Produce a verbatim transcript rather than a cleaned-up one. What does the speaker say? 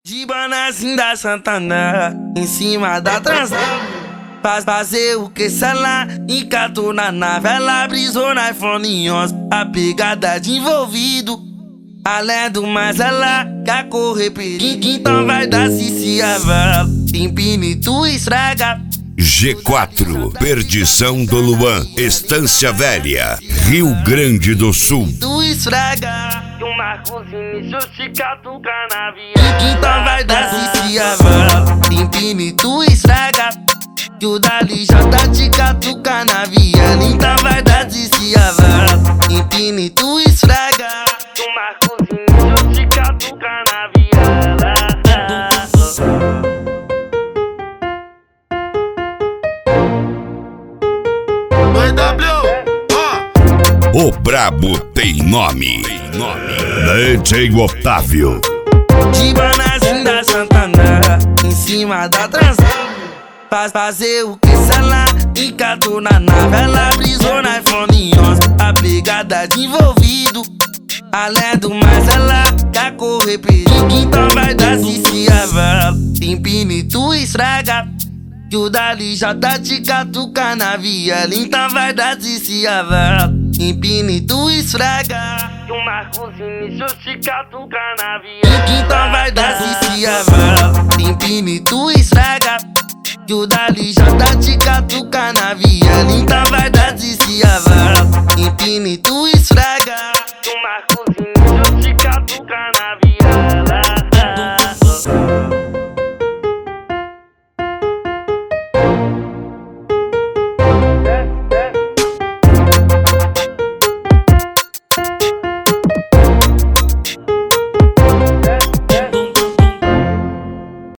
De Banazinho da Santana, em cima da transa. Faz fazer o que sei lá, encatou na nave, ela brisou no iPhone onze. A pegada de envolvido, além do mais ela quer correr perigo. Então vai dar se a vela, empina e tu estraga. G quatro, Perdição do Luan, Estância Velha, Rio Grande do Sul. Tu esfrega, e o Marcozinho justifica tu canavial. Então vai dar se a vela, empina e tu estraga. Que o Dali já tá de catuca na viela. Então vai dar se a vela, empina e tu esfrega. Que o Marcozinho de catuca na viela. Oi, W, O brabo tem nome, tem nome. D J Otávio. De Banazinho da Santana, em cima da transa. Faz fazer o que sei lá, encatou na nave, ela brisou no iPhone onze. A pegada de envolvido, além do mais ela quer correr perigo. Então vai dar se a vela, empina e tu estraga. Que o Dali já tá de catuca na viela. Então vai dar se a vela, empina e tu esfrega. Que o Marcozinho justifica tu canavial. Então vai dar